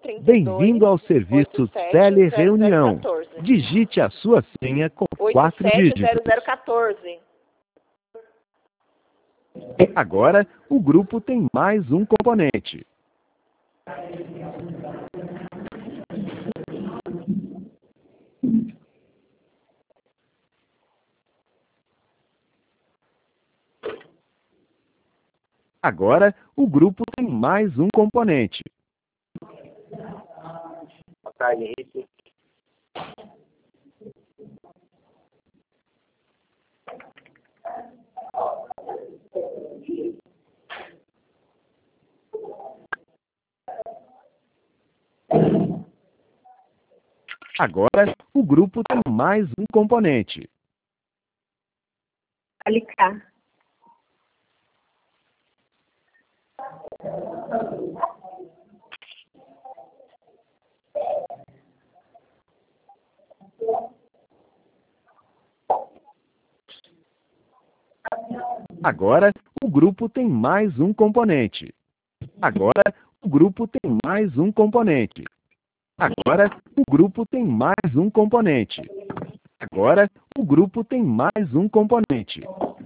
Bem-vindo ao serviço Telereunião. Digite a sua senha com 4 dígitos. 870014. Agora, o grupo tem mais um componente. Agora, o grupo tem mais um componente. Agora, o grupo tem mais um componente. Alicar. Agora, o grupo tem mais um componente. Agora, o grupo tem mais um componente. Agora, o grupo tem mais um componente. Agora, o grupo tem mais um componente.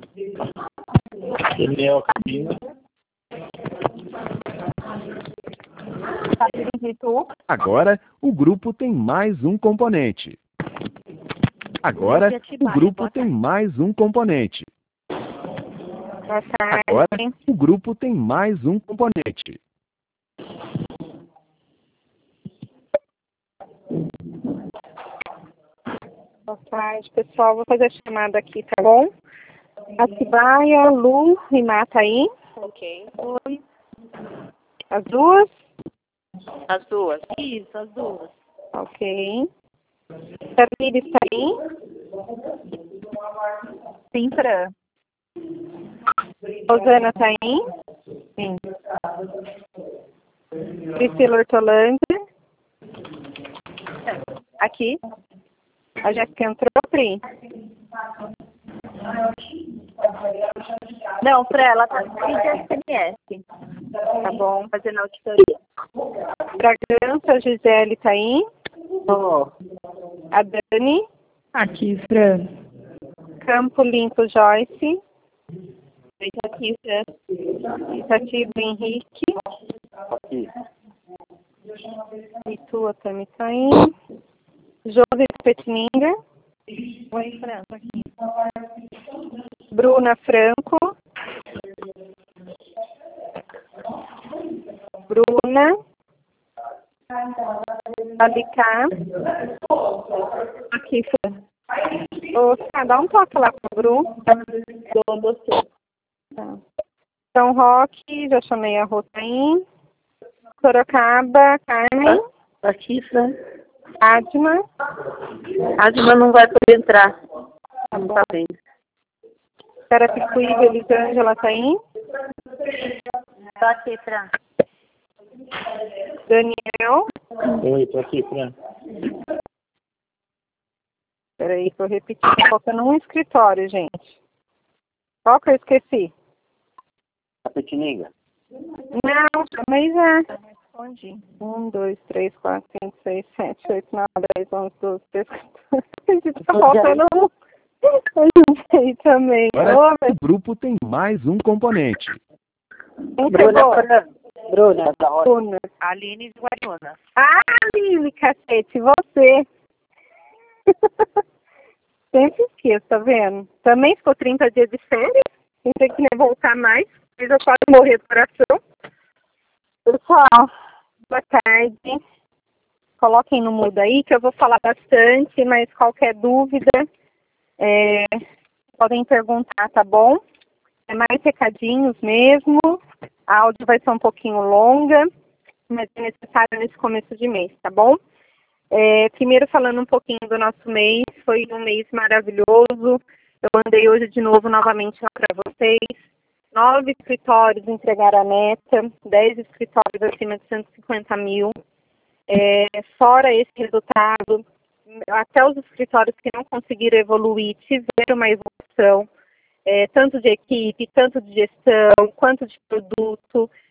Agora, o grupo tem mais um componente. Agora, o grupo tem mais um componente. Agora, o grupo tem mais um componente. Boa tarde, pessoal. Vou fazer a chamada aqui, tá bom? Atibaia, Lu e Mata aí. Ok. Oi. As duas? As duas. Isso, as duas. Ok. Tamires tá aí? Sim, Fran. Rosana tá aí? Sim. Priscila Hortolândia? Aqui. A Jéssica entrou, Pri? Não, Fran, ela tá de SMS. Tá bom. Fazendo auditoria. Bragança, a Gisele tá aí? A Dani? Aqui, Fran. Campo Limpo, Joyce? Aqui, Fran. Itatiba, Henrique? Aqui. Itua também tá aí. José Petininga? Oi, Fran, tô aqui. Bruna Franco? Bruna? Alicá? Aqui, Fran. Ô, dá um toque lá pro Bru. Dou você. Tá. São Roque, já chamei a Rotaim. Sorocaba, Carmen. Aqui, Fran. Adma. Adma não vai poder entrar. Tá bom. Tá bem. Carapicuíba, Elisângela tá aí? Tô aqui, Fran. Daniel. Oi, tô aqui, Fran. Peraí, que eu repeti. Tô faltando um escritório, gente. Qual que eu esqueci? Tapetininga. Não, chamei já. Respondi. 1, 2, 3, 4, 5, 6, 7, 8, 9, 10, 11, 12, 13, 14. Tá faltando um. Eu não sei também. Agora, o grupo tem mais um componente. Bruna. Aline de Guariúna. Ah, Aline, cacete, você. Sempre esqueço, tá vendo? Também ficou 30 dias de férias. Tem que voltar mais. Fiz eu quase morrer do coração. Pessoal, boa tarde. Coloquem no mudo aí que eu vou falar bastante, mas qualquer dúvida, podem perguntar, tá bom? É mais recadinhos mesmo. A áudio vai ser um pouquinho longa, mas é necessário nesse começo de mês, tá bom? Primeiro falando um pouquinho do nosso mês, foi um mês maravilhoso. Eu mandei hoje de novo novamente lá para vocês. 9 escritórios entregaram a meta, 10 escritórios acima de 150 mil. Fora esse resultado, até os escritórios que não conseguiram evoluir tiveram uma evolução, tanto de equipe, tanto de gestão, quanto de produto.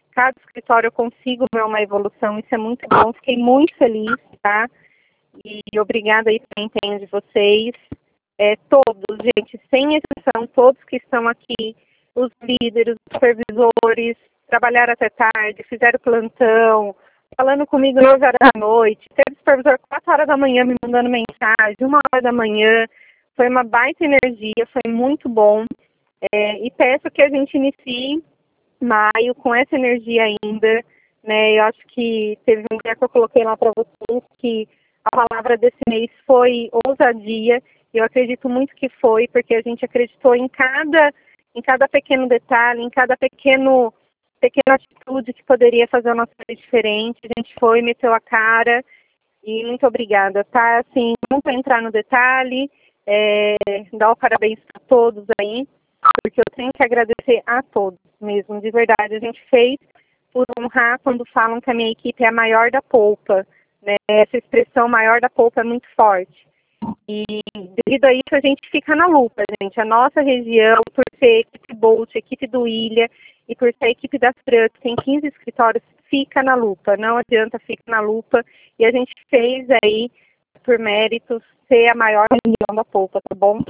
Cada escritório eu consigo ver uma evolução, isso é muito bom, fiquei muito feliz, tá? E obrigada aí pelo empenho de vocês. Todos, gente, sem exceção, todos que estão aqui, os líderes, os supervisores, trabalharam até tarde, fizeram plantão, falando comigo 9 horas da noite, teve supervisor 4 horas da manhã me mandando mensagem, 1 hora da manhã, foi uma baita energia, foi muito bom. E peço que a gente inicie maio com essa energia ainda, né? Eu acho que teve um dia que eu coloquei lá para vocês que a palavra desse mês foi ousadia. Eu acredito muito que foi, porque a gente acreditou em cada pequeno detalhe, em cada pequena atitude que poderia fazer a nossa vida diferente. A gente foi, meteu a cara e muito obrigada, tá? Assim, não vou entrar no detalhe, dar o parabéns para todos aí, porque eu tenho que agradecer a todos mesmo, de verdade. A gente fez por honrar quando falam que a minha equipe é a maior da polpa, né? Essa expressão maior da polpa é muito forte. E devido a isso a gente fica na lupa, gente. A nossa região, por ser equipe Bolt, equipe do Ilha e por ser a equipe da Fran, que tem 15 escritórios, fica na lupa. Não adianta, fica na lupa. E a gente fez aí, por méritos, ser a maior região da polpa, tá bom?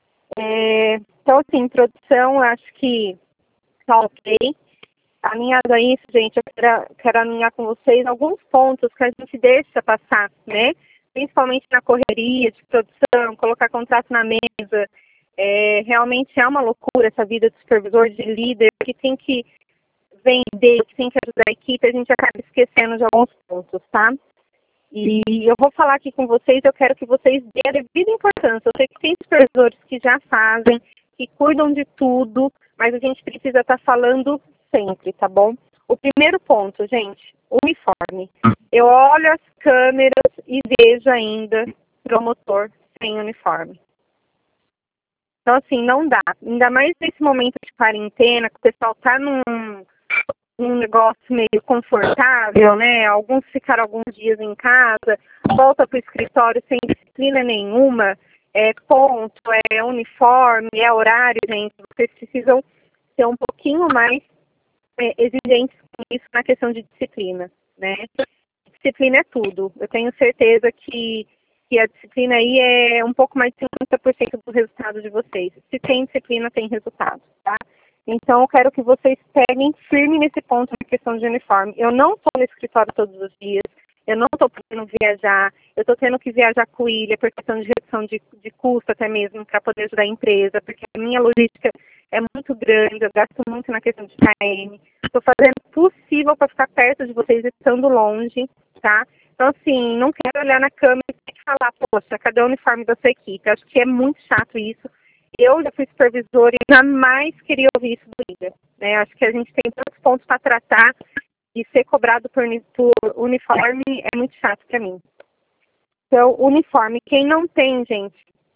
Então, assim, introdução, acho que tá ok. Alinhado a isso, gente, eu quero alinhar com vocês alguns pontos que a gente deixa passar, né? Principalmente na correria de produção, colocar contrato na mesa. Realmente é uma loucura essa vida de supervisor, de líder, que tem que vender, que tem que ajudar a equipe, a gente acaba esquecendo de alguns pontos, tá? E eu vou falar aqui com vocês, eu quero que vocês dêem a devida importância. Eu sei que tem supervisores que já fazem, que cuidam de tudo, mas a gente precisa estar falando sempre, tá bom? O primeiro ponto, gente, uniforme. Eu olho as câmeras e vejo ainda promotor sem uniforme. Então, assim, não dá. Ainda mais nesse momento de quarentena, que o pessoal tá num negócio meio confortável, né? Alguns ficaram alguns dias em casa, volta para o escritório sem disciplina nenhuma, ponto, uniforme, horário, gente. Vocês precisam ser um pouquinho mais exigentes com isso na questão de disciplina, né? Disciplina é tudo. Eu tenho certeza que a disciplina aí é um pouco mais de 50% do resultado de vocês. Se tem disciplina, tem resultado, tá? Então, eu quero que vocês peguem firme nesse ponto na questão de uniforme. Eu não estou no escritório todos os dias, eu não estou podendo viajar, eu estou tendo que viajar com o Ilha por questão de redução de custo até mesmo, para poder ajudar a empresa, porque a minha logística é muito grande, eu gasto muito na questão de KM. Estou fazendo o possível para ficar perto de vocês, estando longe, tá? Então, assim, não quero olhar na câmera e ter que falar, poxa, cadê o uniforme da sua equipe? Acho que é muito chato isso. Eu já fui supervisora e jamais queria ouvir isso do líder, né? Acho que a gente tem tantos pontos para tratar e ser cobrado por uniforme é muito chato para mim. Então, uniforme, quem não tem, gente,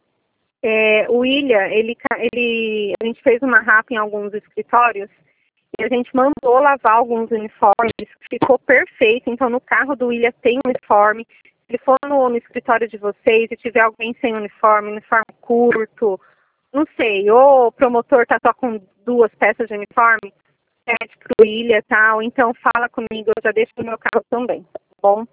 o Ilha, a gente fez uma RAP em alguns escritórios e a gente mandou lavar alguns uniformes, ficou perfeito. Então, no carro do Ilha tem uniforme. Se for no escritório de vocês e tiver alguém sem uniforme curto, não sei, ou o promotor tá só com 2 peças de uniforme, pede pro Ilha e tal, então fala comigo, eu já deixo no meu carro também, tá bom?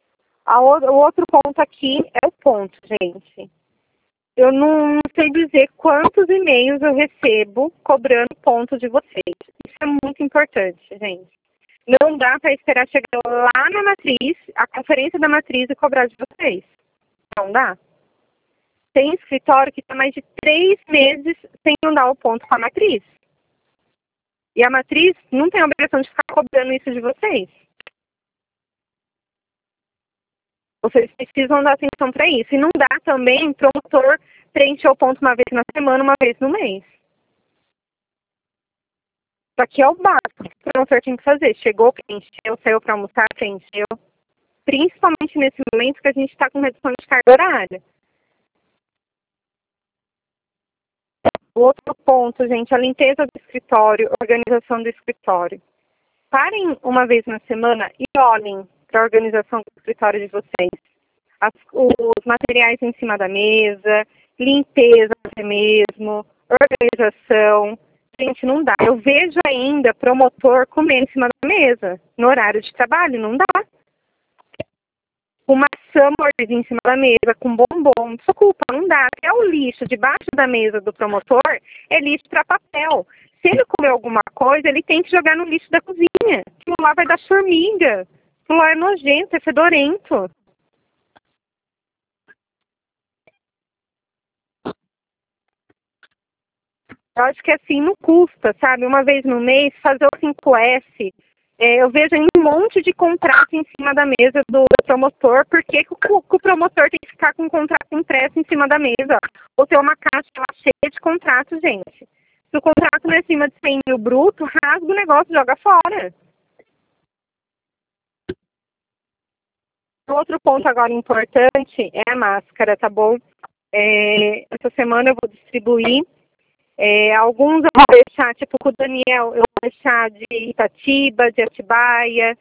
O outro ponto aqui é o ponto, gente. Eu não sei dizer quantos e-mails eu recebo cobrando ponto de vocês. Isso é muito importante, gente. Não dá para esperar chegar lá na matriz, a conferência da matriz e cobrar de vocês. Não dá. Tem escritório que está mais de 3 meses sem mandar o ponto com a matriz. E a matriz não tem a obrigação de ficar cobrando isso de vocês. Vocês precisam dar atenção para isso. E não dá também promotor preencher o ponto uma vez na semana, uma vez no mês. Isso aqui é o básico que o promotor tem que fazer. Chegou, preencheu, saiu para almoçar, preencheu. Principalmente nesse momento que a gente está com redução de carga horária. O outro ponto, gente, a limpeza do escritório, organização do escritório. Parem uma vez na semana e olhem para a organização do escritório de vocês. Os materiais em cima da mesa, limpeza até mesmo, organização. gente, não dá. Eu vejo ainda promotor comendo em cima da mesa, no horário de trabalho, não dá. Com maçã mordida em cima da mesa, com bombom, desculpa, não dá. Até o lixo debaixo da mesa do promotor é lixo para papel. Se ele comer alguma coisa, ele tem que jogar no lixo da cozinha. Aquilo lá vai dar formiga. Aquilo lá é nojento, é fedorento. Eu acho que assim não custa, sabe? Uma vez no mês, fazer o 5S. Eu vejo aí um monte de contrato em cima da mesa do promotor. Por que o promotor tem que ficar com um contrato impresso em cima da mesa? Ou ter uma caixa lá cheia de contratos, gente? Se o contrato não é acima de 100 mil bruto, rasga o negócio, joga fora. Outro ponto agora importante é a máscara, tá bom? Essa semana eu vou distribuir. Alguns eu vou deixar, tipo com o Daniel, eu vou deixar de Itatiba, de Atibaia,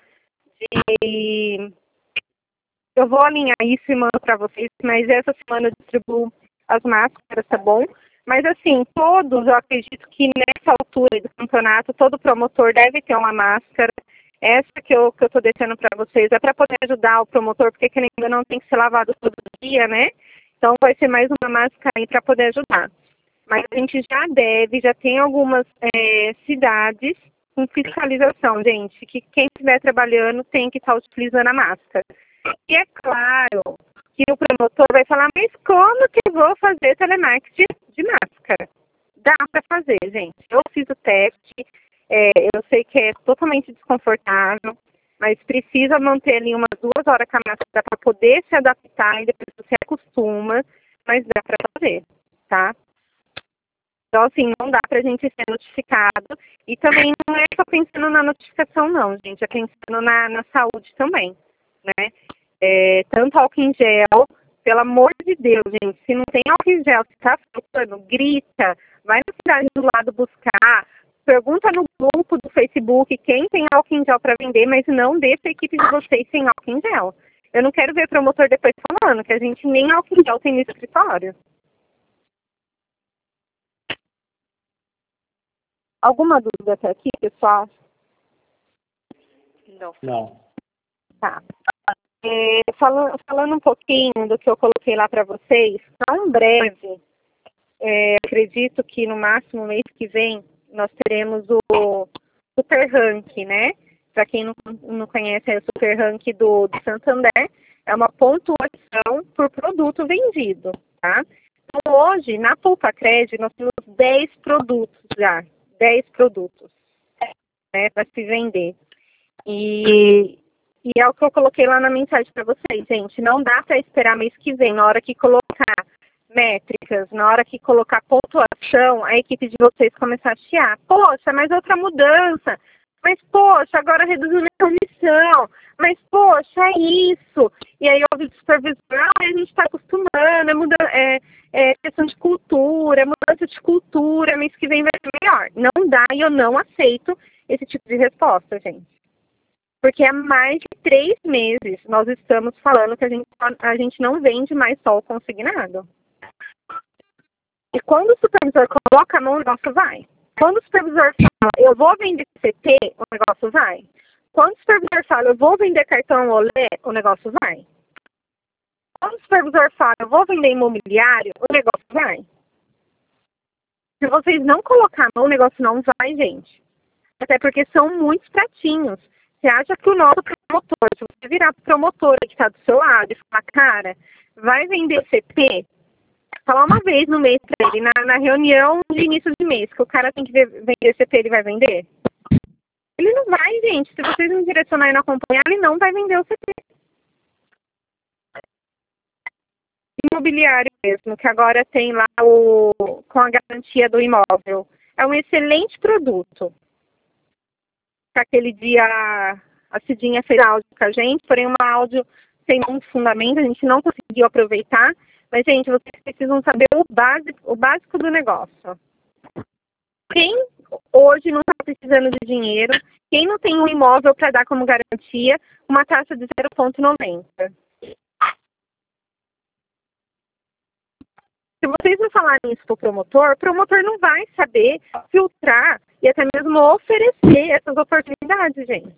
eu vou alinhar isso e mando para vocês, mas essa semana eu distribuo as máscaras, tá bom? Mas assim, todos, eu acredito que nessa altura do campeonato, todo promotor deve ter uma máscara. Essa que eu tô deixando para vocês é para poder ajudar o promotor, porque ele ainda não tem que ser lavado todo dia, né? Então vai ser mais uma máscara aí para poder ajudar. Mas a gente já tem algumas cidades com fiscalização, gente, que quem estiver trabalhando tem que estar utilizando a máscara. E é claro que o promotor vai falar, mas como que eu vou fazer telemarketing de máscara? Dá para fazer, gente. Eu fiz o teste, eu sei que é totalmente desconfortável, mas precisa manter ali umas 2 horas com a máscara para poder se adaptar e depois você acostuma, mas dá para fazer, tá? Então, assim, não dá pra gente ser notificado. E também não é só pensando na notificação, não, gente. É pensando na saúde também, né? Tanto álcool em gel, pelo amor de Deus, gente. Se não tem álcool em gel, se tá faltando, grita. Vai na cidade do lado buscar. Pergunta no grupo do Facebook quem tem álcool em gel para vender, mas não deixa a equipe de vocês sem álcool em gel. Eu não quero ver promotor depois falando que a gente nem álcool em gel tem no escritório. Alguma dúvida até aqui, pessoal? Não. Tá. Falando um pouquinho do que eu coloquei lá para vocês, tão breve, acredito que no máximo mês que vem nós teremos o Super Rank, né? Para quem não conhece, é o Super Rank do Santander. É uma pontuação por produto vendido, tá? Então, hoje, na Poupa-Cred, nós temos 10 produtos já. 10 produtos, né, para se vender. E é o que eu coloquei lá na mensagem para vocês, gente. Não dá para esperar mês que vem. Na hora que colocar métricas, na hora que colocar pontuação, a equipe de vocês começar a chiar. Poxa, mas outra mudança. Mas, poxa, agora reduziu minha comissão. Mas, poxa, é isso. E aí ouve o supervisor, a gente está acostumando, é questão de cultura, é mudança de cultura, mês que vem vai ser melhor. Não dá e eu não aceito esse tipo de resposta, gente. Porque há mais de 3 meses nós estamos falando que a gente não vende mais sol consignado. E quando o supervisor coloca a mão, o negócio vai. Quando o supervisor fala, eu vou vender CT, o negócio vai. Quando o supervisor fala, eu vou vender cartão Olé, o negócio vai. Quando o supervisor fala, eu vou vender imobiliário, o negócio vai. Se vocês não colocar a mão, o negócio não vai, gente. Até porque são muitos pratinhos. Você acha que o nosso promotor, se você virar para promotora que está do seu lado e falar, cara, vai vender CP? Falar uma vez no mês para ele, na reunião de início de mês, que o cara tem que vender CP, ele vai vender? Ele não vai, gente. Se vocês não direcionarem e não acompanhar, ele não vai vender o CP. Imobiliário mesmo, que agora tem lá com a garantia do imóvel. É um excelente produto. Aquele dia a Cidinha fez áudio com a gente, porém uma áudio sem muito fundamento, a gente não conseguiu aproveitar. Mas, gente, vocês precisam saber o básico do negócio. Quem hoje não está precisando de dinheiro, quem não tem um imóvel para dar como garantia, uma taxa de 0,90. Se vocês não falarem isso para o promotor não vai saber filtrar e até mesmo oferecer essas oportunidades, gente.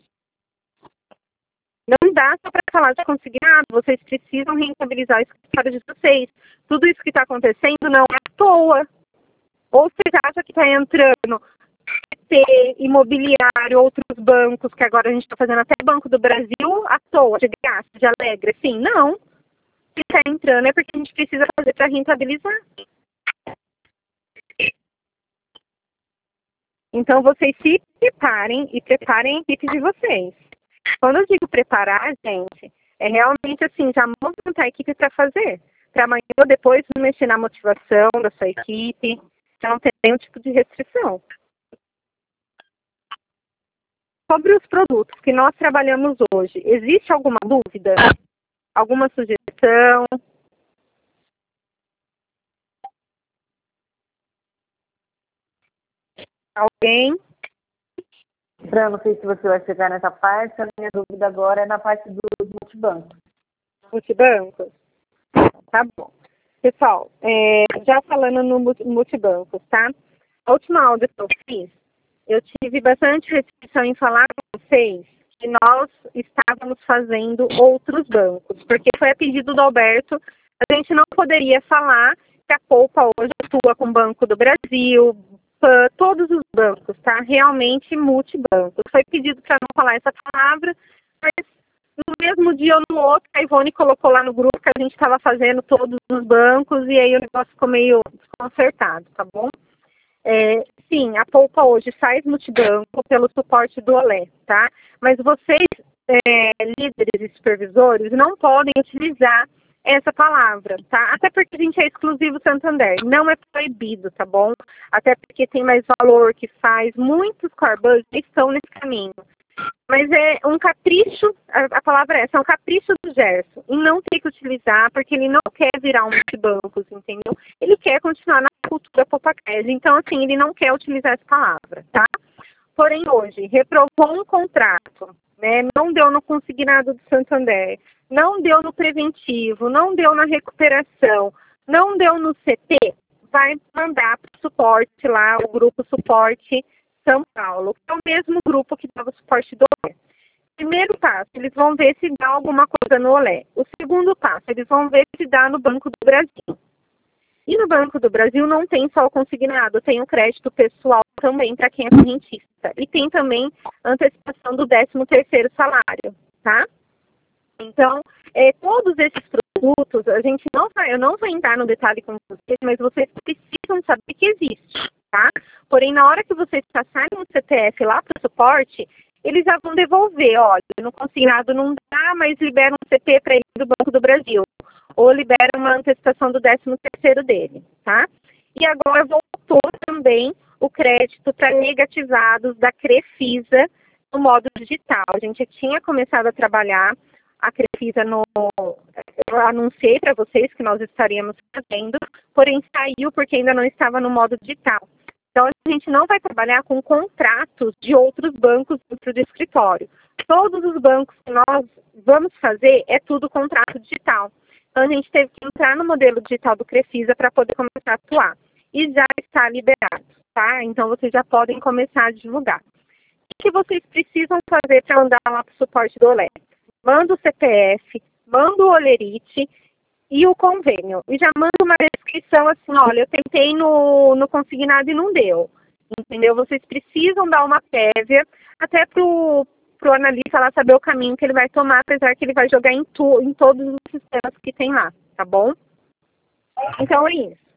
Não dá só para falar de consignado, vocês precisam rentabilizar o escritório de vocês. Tudo isso que está acontecendo não é à toa. Ou vocês acham que está entrando PT, imobiliário, outros bancos, que agora a gente está fazendo até Banco do Brasil à toa, de graça, de alegre, assim, não. Se está entrando é porque a gente precisa fazer para rentabilizar. Então, vocês se preparem e preparem a equipe de vocês. Quando eu digo preparar, gente, é realmente assim, já montar a equipe para fazer. Para amanhã ou depois mexer na motivação da sua equipe, para não ter nenhum tipo de restrição. Sobre os produtos que nós trabalhamos hoje, existe alguma dúvida? Alguma sugestão? Alguém? Fran, não sei se você vai chegar nessa parte, a minha dúvida agora é na parte dos multibancos. Multibancos? Tá bom. Pessoal, já falando no multibancos, tá? A última aula que eu fiz, eu tive bastante restrição em falar com vocês que nós estávamos fazendo outros bancos, porque foi a pedido do Alberto, a gente não poderia falar que a Poupa hoje atua com o Banco do Brasil, todos os bancos, tá? Realmente multibancos. Foi pedido para não falar essa palavra, mas no mesmo dia ou no outro, a Ivone colocou lá no grupo que a gente estava fazendo todos os bancos e aí o negócio ficou meio desconcertado, tá bom? Sim, a Poupa hoje faz multibanco pelo suporte do Olé, tá? Mas vocês, líderes e supervisores, não podem utilizar essa palavra, tá? Até porque a gente é exclusivo Santander, não é proibido, tá bom? Até porque tem mais valor que faz, muitos core estão nesse caminho. Mas é um capricho, a palavra é essa, é um capricho do Gerson, em não ter que utilizar, porque ele não quer virar um multibancos, entendeu? Ele quer continuar na cultura PoupaCred, então assim, ele não quer utilizar essa palavra, tá? Porém, hoje, reprovou um contrato, né? Não deu no consignado do Santander, não deu no preventivo, não deu na recuperação, não deu no CT, vai mandar para o suporte lá, o grupo suporte São Paulo, que é o mesmo grupo que dava o suporte do Olé. Primeiro passo, eles vão ver se dá alguma coisa no Olé. O segundo passo, eles vão ver se dá no Banco do Brasil. E no Banco do Brasil não tem só o consignado, tem o crédito pessoal também para quem é correntista. E tem também a antecipação do 13º salário, tá? Então, todos esses produtos, eu não vou entrar no detalhe com vocês, mas vocês precisam saber que existe, tá? Porém, na hora que vocês passarem um CPF lá para o suporte, eles já vão devolver, olha, no consignado não dá, mas libera um CP para ele do Banco do Brasil. Ou libera uma antecipação do 13º dele, tá? E agora voltou também o crédito para negativados da Crefisa no modo digital. A gente tinha começado a trabalhar a Crefisa eu anunciei para vocês que nós estaríamos fazendo, porém saiu porque ainda não estava no modo digital. Então, a gente não vai trabalhar com contratos de outros bancos dentro do escritório. Todos os bancos que nós vamos fazer é tudo contrato digital. Então, a gente teve que entrar no modelo digital do Crefisa para poder começar a atuar. E já está liberado, tá? Então, vocês já podem começar a divulgar. O que vocês precisam fazer para mandar lá para o suporte do Olé? Manda o CPF, manda o Olerite e o convênio. E já manda uma descrição assim, olha, eu tentei no consignado e não deu. Entendeu? Vocês precisam dar uma prévia até pro analista lá saber o caminho que ele vai tomar, apesar que ele vai jogar em todos os sistemas que tem lá, tá bom? Então é isso.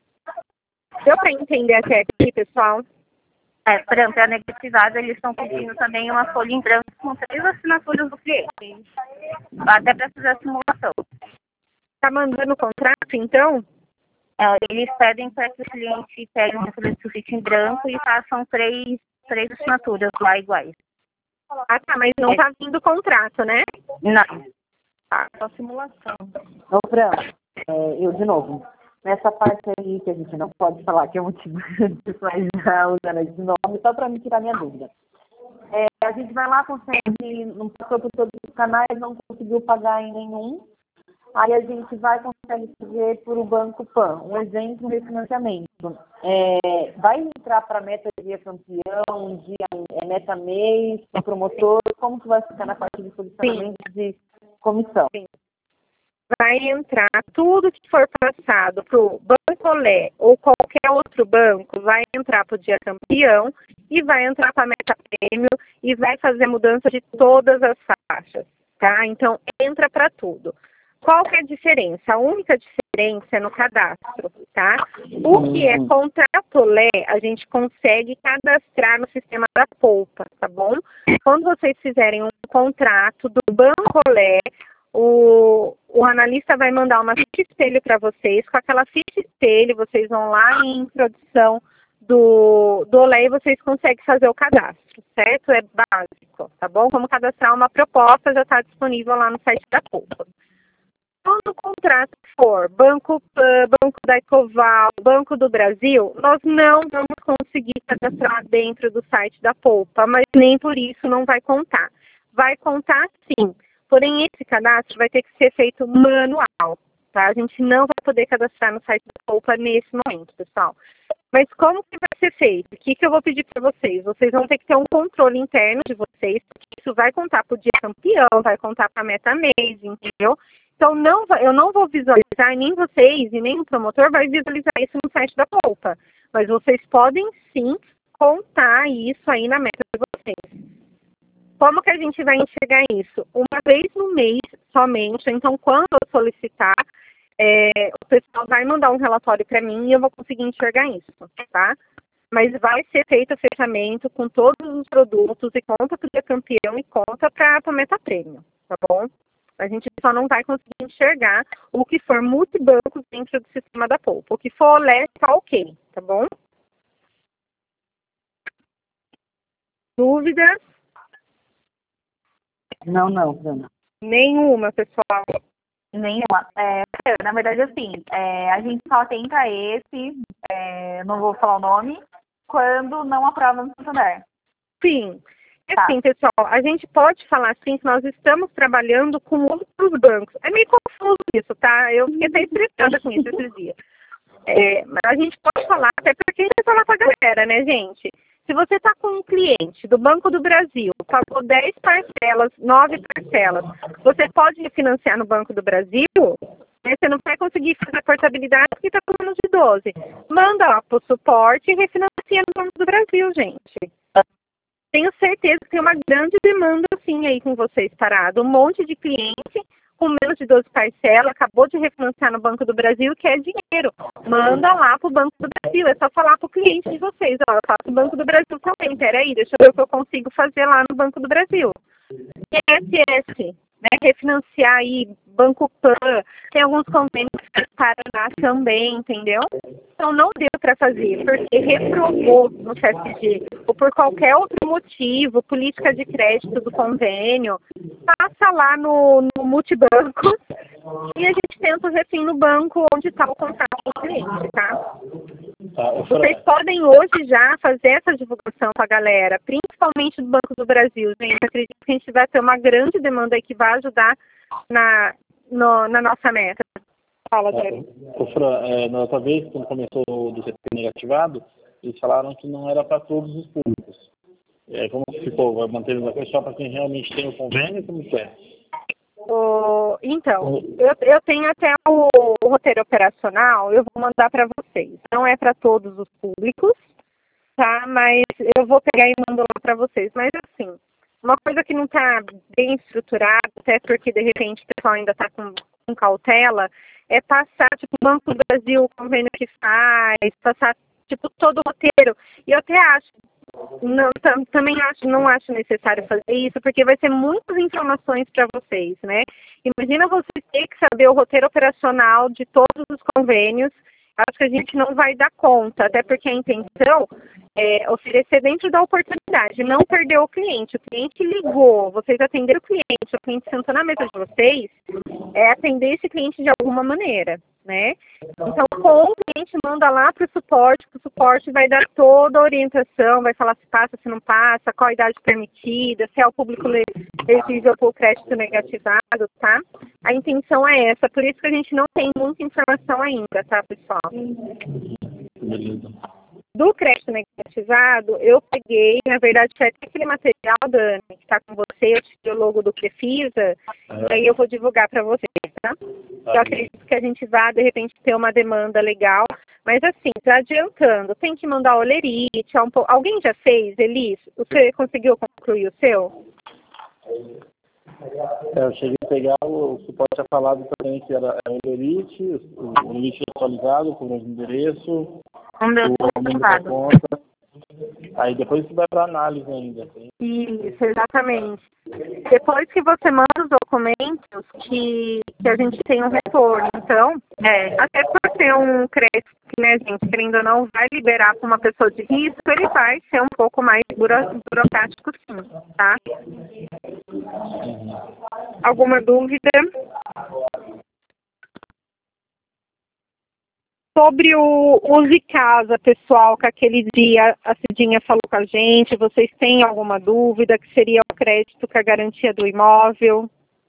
Deu para entender até aqui, pessoal? Para a negativada, eles estão pedindo também uma folha em branco com 3 assinaturas do cliente. Até para fazer a simulação. Tá mandando o contrato, então? Eles pedem para que o cliente pegue uma folha de sulfite em branco e façam três assinaturas lá iguais. Ah, tá, mas não tá vindo o contrato, né? Não. Tá, só simulação. Ô, Fran, eu de novo. Nessa parte aí que a gente não pode falar que é motivo de pessoas já usando esse nome, só para me tirar minha dúvida. A gente vai lá, consegue, não passou por todos os canais, não conseguiu pagar em nenhum. Aí a gente vai FGC por o Banco Pan, um exemplo de financiamento. Vai entrar para meta dia campeão, meta mês, para promotor, como que vai ficar na parte de posicionamento de comissão? Sim. Vai entrar tudo que for passado para o Banco Olé ou qualquer outro banco, vai entrar para o dia campeão e vai entrar para a meta prêmio e vai fazer mudança de todas as faixas, tá? Então, entra para tudo. Qual que é a diferença? A única diferença é no cadastro, tá? O que é contrato Olé, a gente consegue cadastrar no sistema da Poupa, tá bom? Quando vocês fizerem um contrato do Banco Olé, o analista vai mandar uma ficha espelho para vocês. Com aquela ficha espelho, vocês vão lá em introdução do Olé e vocês conseguem fazer o cadastro, certo? É básico, tá bom? Como cadastrar uma proposta já está disponível lá no site da Poupa. Quando o contrato for Banco Pan, Banco da Ecoval, Banco do Brasil, nós não vamos conseguir cadastrar dentro do site da Poupa, mas nem por isso não vai contar. Vai contar sim. Porém, esse cadastro vai ter que ser feito manual, tá? A gente não vai poder cadastrar no site da Poupa nesse momento, pessoal. Mas como que vai ser feito? O que eu vou pedir para vocês? Vocês vão ter que ter um controle interno de vocês, porque isso vai contar para o dia campeão, vai contar para a meta mês, entendeu? Então, eu não vou visualizar, nem vocês e nem o promotor vai visualizar isso no site da Poupa. Mas vocês podem, sim, contar isso aí na meta de vocês. Como que a gente vai enxergar isso? Uma vez no mês somente. Então, quando eu solicitar, o pessoal vai mandar um relatório para mim e eu vou conseguir enxergar isso, tá? Mas vai ser feito o fechamento com todos os produtos e conta para o dia campeão e conta para a meta prêmio, tá bom? A gente só não vai conseguir enxergar o que for multibancos dentro do sistema da Poupa. O que for OLE, tá ok, tá bom? Dúvidas? Não, Bruna. Nenhuma, pessoal. Nenhuma. Na verdade, assim, a gente só atenta a esse, não vou falar o nome, quando não aprova no Santander. Sim. Tá. Assim, pessoal, a gente pode falar assim que nós estamos trabalhando com outros bancos. É meio confuso isso, tá? Eu fiquei até estressada com isso esses dias. Mas a gente pode falar, até porque a gente vai falar pra galera, né, gente? Se você está com um cliente do Banco do Brasil, pagou 10 parcelas, 9 parcelas, você pode refinanciar no Banco do Brasil, né? Você não vai conseguir fazer a portabilidade porque está com menos de 12. Manda lá para o suporte e refinancia no Banco do Brasil, gente. Tenho certeza que tem uma grande demanda assim aí com vocês parado. Um monte de cliente com menos de 12 parcelas, acabou de refinanciar no Banco do Brasil, quer dinheiro. Manda lá para o Banco do Brasil. É só falar para o cliente de vocês. Ó, eu faço o Banco do Brasil também. Peraí, deixa eu ver o que eu consigo fazer lá no Banco do Brasil. ISS, né? Refinanciar aí, Banco Pan, tem alguns convênios que Paraná também, entendeu? Então não deu para fazer, porque reprovou no CFG, ou por qualquer outro motivo, política de crédito do convênio, passa lá no multibanco e a gente tenta o refim no banco onde está o contrato do cliente, tá? Vocês podem hoje já fazer essa divulgação com a galera, principalmente do Banco do Brasil, gente. Acredito que a gente vai ter uma grande demanda aí que vai ajudar na nossa meta. Fala, Jerry. Fran, na outra vez, quando começou do CP negativado, eles falaram que não era para todos os públicos. Como ficou? Vai manter a coisa só para quem realmente tem o convênio? Como que é? Então, eu tenho até o roteiro operacional, eu vou mandar para vocês. Não é para todos os públicos, tá? Mas eu vou pegar e mando lá para vocês. Mas assim, uma coisa que não está bem estruturada, até porque de repente o pessoal ainda está com cautela, é passar, tipo, o Banco do Brasil, o convênio que faz, passar, tipo, todo o roteiro. E eu até acho, não acho necessário fazer isso, porque vai ser muitas informações para vocês, né? Imagina você ter que saber o roteiro operacional de todos os convênios. Acho que a gente não vai dar conta, até porque a intenção é oferecer dentro da oportunidade, não perder o cliente. O cliente ligou, vocês atenderam o cliente sentou na mesa de vocês, é atender esse cliente de alguma maneira, né? Então, com o cliente manda lá para o suporte vai dar toda a orientação, vai falar se passa, se não passa, qual a idade permitida, se é o público elegível para o crédito negativado, tá? A intenção é essa, por isso que a gente não tem muita informação ainda, tá, pessoal? Beleza. Do crédito negativado, eu peguei, na verdade, foi até aquele material, Dani, que está com você, eu tirei o logo do Crefisa, e aí eu vou divulgar para vocês, tá? Eu acredito que a gente vai, de repente, ter uma demanda legal, mas assim, já adiantando, tem que mandar o olerite, alguém já fez, Elis? Você conseguiu concluir o seu? Eu cheguei a pegar, o suporte tinha falado também que era o Elite, o Elite atualizado, com o mesmo endereço, o número da conta. Aí depois você vai para análise ainda. Isso, exatamente. Depois que você manda os documentos, que a gente tem um retorno. Então, até por ser um crédito que, né, gente, querendo ou não, vai liberar para uma pessoa de risco, ele vai ser um pouco mais burocrático, sim, tá? Alguma dúvida? Sobre o Use Casa, pessoal, que aquele dia a Cidinha falou com a gente, vocês têm alguma dúvida, que seria o crédito com a garantia do imóvel?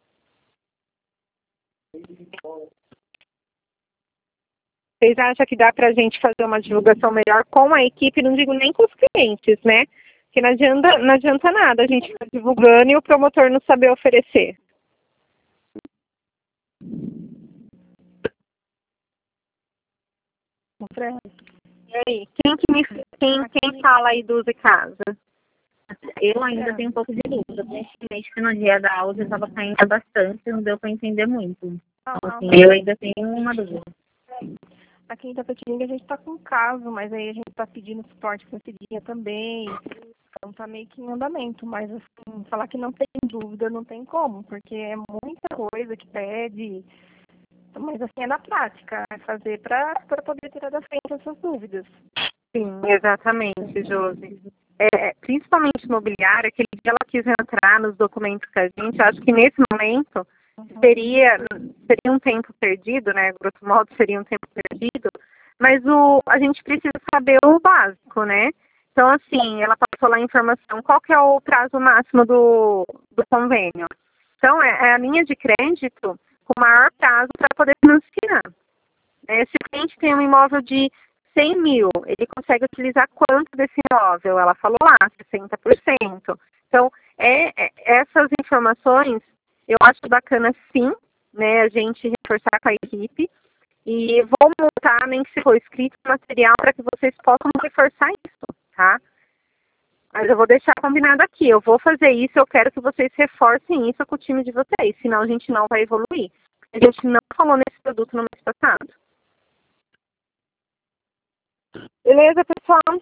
Vocês acham que dá para a gente fazer uma divulgação melhor com a equipe? Não digo nem com os clientes, né? Porque não adianta nada a gente ficar divulgando e o promotor não saber oferecer. E aí, quem fala aí do Use Casa? Eu ainda tenho um pouco de dúvida, principalmente que no dia da aula eu estava caindo bastante, não deu para entender muito. Então, assim, eu ainda tenho uma dúvida. Aqui em Itapetininga a gente está com um caso, mas aí a gente está pedindo suporte para Cidinha também. Então está meio que em andamento, mas assim, falar que não tem dúvida não tem como, porque é muita coisa que pede. Mas assim, é na prática, é fazer para poder tirar da frente essas dúvidas. Sim, exatamente, Josi. Principalmente imobiliária, aquele dia ela quis entrar nos documentos com a gente, acho que nesse momento seria um tempo perdido, né? Grosso modo seria um tempo perdido, mas a gente precisa saber o básico, né? Então, assim, ela passou lá a informação, qual que é o prazo máximo do convênio? Então, é a linha de crédito com maior prazo para poder financiar. Se o cliente tem um imóvel de 100 mil, ele consegue utilizar quanto desse imóvel? Ela falou lá, 60%. Então, essas informações, eu acho bacana sim, né, a gente reforçar com a equipe. E vou montar, nem que se for escrito, material para que vocês possam reforçar isso, tá? Mas eu vou deixar combinado aqui, eu vou fazer isso, eu quero que vocês reforcem isso com o time de vocês, senão a gente não vai evoluir. A gente não falou nesse produto no mês passado. Beleza, pessoal?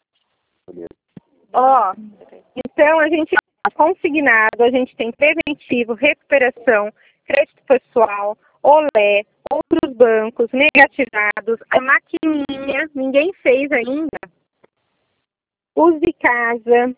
Ó, então a gente tem consignado, a gente tem preventivo, recuperação, crédito pessoal, olé, outros bancos, negativados, a maquininha, ninguém fez ainda. Use Casa.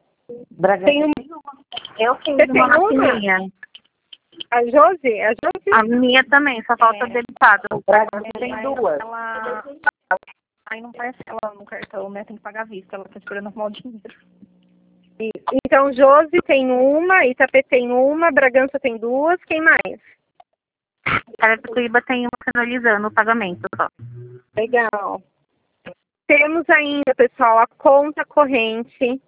Eu fiz uma maquininha. A Josi? A minha também, só falta debitado. Tem duas. Ela aí não parcela no cartão, né? Tem que pagar à vista. Ela tá esperando arrumar o dinheiro. Então, Josi tem uma, Itapê tem uma, Bragança tem duas. Quem mais? Carapicuíba tem uma finalizando o pagamento só. Legal. Temos ainda, pessoal, a conta corrente.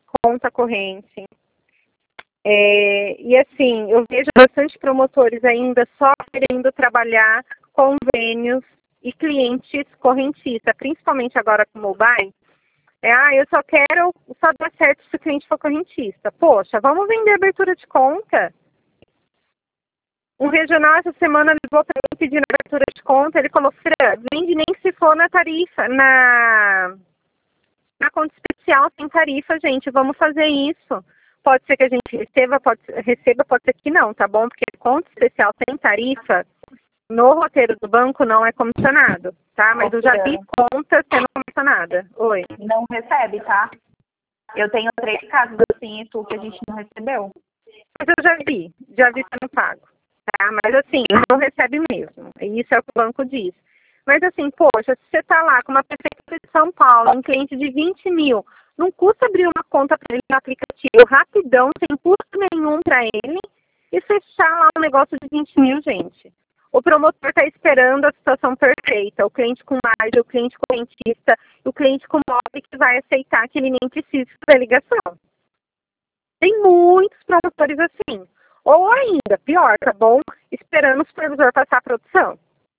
E assim, eu vejo bastante promotores ainda só querendo trabalhar convênios e clientes correntistas, principalmente agora com o mobile. Eu só quero dar certo se o cliente for correntista. Poxa, vamos vender abertura de conta. Um regional essa semana ligou para mim pedindo abertura de conta, ele falou, Fran, vende nem se for na tarifa, na conta especial sem tarifa, gente, vamos fazer isso. Pode ser que a gente receba, pode ser que não, tá bom? Porque conta especial sem tarifa, no roteiro do banco não é comissionado, tá? Mas eu já vi conta sendo comissionada. Oi. Não recebe, tá? Eu tenho 3 casos assim, que a gente não recebeu. Mas eu já vi sendo pago. tá? Mas assim, não recebe mesmo. Isso é o que o banco diz. Mas assim, poxa, se você está lá com uma prefeitura de São Paulo, um cliente de 20 mil, não custa abrir uma conta para ele no aplicativo rapidão, sem custo nenhum para ele, e fechar lá um negócio de 20 mil, gente. O promotor está esperando a situação perfeita, o cliente com margem, o cliente com rentista, o cliente com móvel que vai aceitar que ele nem precisa fazer ligação. Tem muitos promotores assim. Ou ainda, pior, tá bom? Esperando o supervisor passar a produção.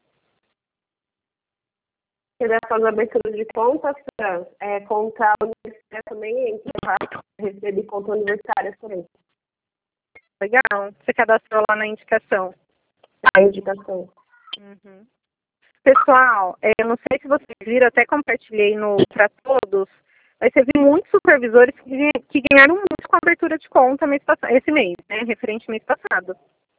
Se quiser fazer abertura de conta, conta universitária também entra, tá? Receber conta universitária também. Legal. Você cadastrou lá na indicação. A indicação. Uhum. Pessoal, eu não sei se vocês viram, até compartilhei para todos, mas você viu muitos supervisores que ganharam muito com a abertura de conta esse mês, né? Referente ao mês passado.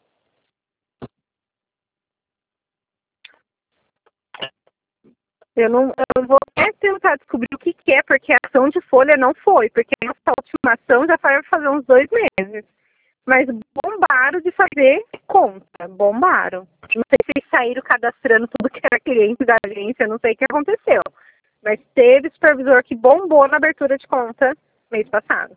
Eu vou até tentar descobrir o que é, porque a ação de folha não foi, porque a nossa última ação já vai fazer uns 2 meses. Mas bombaram de fazer conta, bombaram. Não sei se eles saíram cadastrando tudo que era cliente da agência, não sei o que aconteceu. Mas teve supervisor que bombou na abertura de conta mês passado.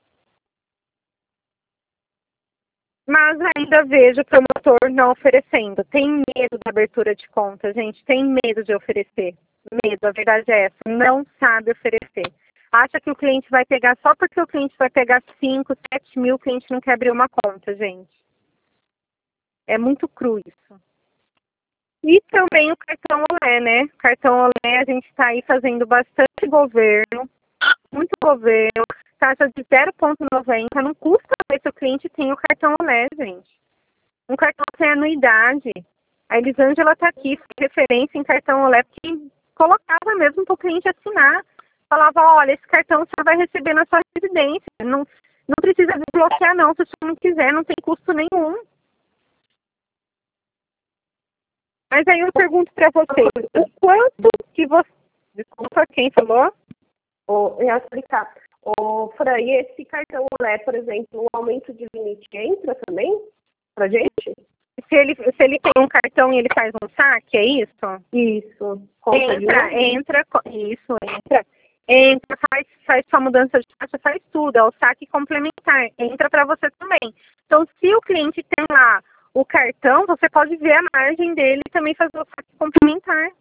Mas ainda vejo o promotor não oferecendo. Tem medo da abertura de conta, gente. Tem medo de oferecer. Medo, a verdade é essa. Não sabe oferecer. Acha que o cliente vai pegar só porque o cliente vai pegar 5, 7 mil, o cliente não quer abrir uma conta, gente. É muito cru isso. E também o cartão Olé, né? O cartão Olé, a gente está aí fazendo bastante governo, muito governo, taxa de 0,90, não custa ver se o cliente tem o cartão Olé, gente. Um cartão sem anuidade. A Elisângela está aqui, foi referência em cartão Olé, porque colocava mesmo para o cliente assinar. Falava, olha, esse cartão você vai receber na sua residência. Não precisa desbloquear, não, se você não quiser, não tem custo nenhum. Mas aí eu pergunto para vocês, o quanto que você... Desculpa, quem falou? Eu ia explicar. Fran, e esse cartão Olé, por exemplo, o aumento de limite entra também pra gente? Se ele tem um cartão e ele faz um saque, é isso? Isso. Entra, faz sua mudança de taxa, faz tudo, é o saque complementar, entra para você também. Então, se o cliente tem lá o cartão, você pode ver a margem dele e também fazer o saque complementar.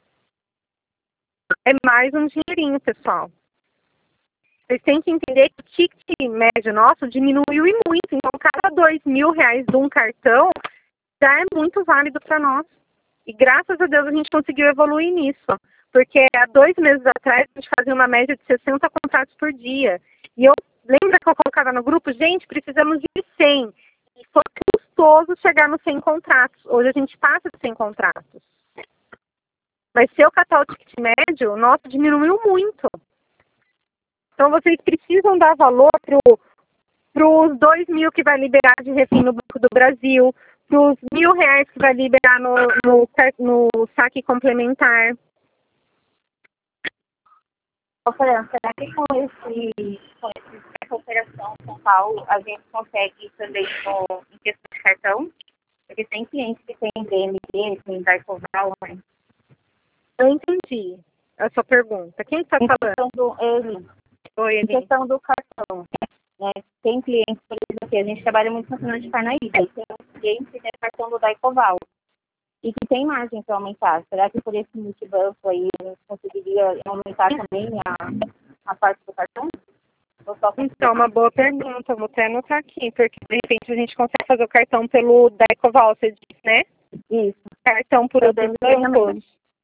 É mais um dinheirinho, pessoal. Vocês têm que entender que o ticket médio nosso diminuiu e muito. Então, cada R$2.000 de um cartão já é muito válido para nós. E graças a Deus a gente conseguiu evoluir nisso. Porque há 2 meses atrás a gente fazia uma média de 60 contratos por dia. E lembra que eu colocava no grupo? Gente, precisamos de 100. E foi custoso chegar nos 100 contratos. Hoje a gente passa de 100 contratos. Mas se eu catar o ticket médio, nossa, diminuiu muito. Então vocês precisam dar valor para os 2.000 que vai liberar de refim no Banco do Brasil, para os R$1.000 que vai liberar no saque complementar. Fran, será que com essa operação São Paulo, a gente consegue também em questão de cartão? Porque tem clientes que tem DMD, tem Daicoval, né? Eu entendi a sua pergunta. Quem está falando? Oi, Em questão do cartão, né? Tem clientes, por exemplo, que a gente trabalha muito na zona de Parnaíba, e tem um cliente que tem cartão do Daicoval e que tem margem para aumentar. Será que por esse multibanco aí a gente conseguiria aumentar também a parte do cartão? Então, uma boa pergunta. Vou até anotar aqui, porque de repente a gente consegue fazer o cartão pelo Daicoval, você disse, né? Isso. Cartão por outros bancos.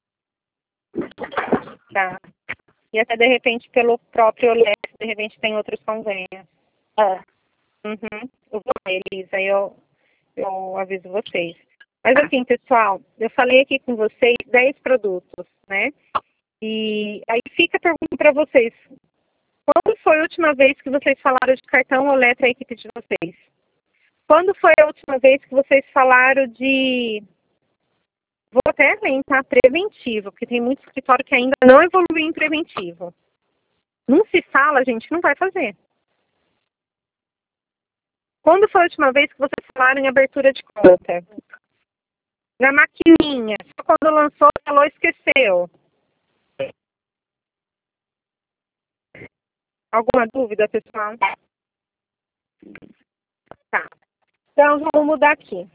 Tá. E até de repente pelo próprio Olé, de repente tem outros convênios. Uhum. Eu vou ver, Elisa, eu aviso vocês. Mas assim, pessoal, eu falei aqui com vocês 10 produtos, né? E aí fica a pergunta para vocês. Quando foi a última vez que vocês falaram de cartão Olé para a equipe de vocês? Quando foi a última vez que vocês falaram de... Vou até lembrar, preventivo, porque tem muito escritório que ainda não evoluiu em preventivo. Não se fala, a gente não vai fazer. Quando foi a última vez que vocês falaram em abertura de conta? Na maquininha. Só quando lançou, falou, esqueceu. Alguma dúvida, pessoal? Tá. Então, vamos mudar aqui.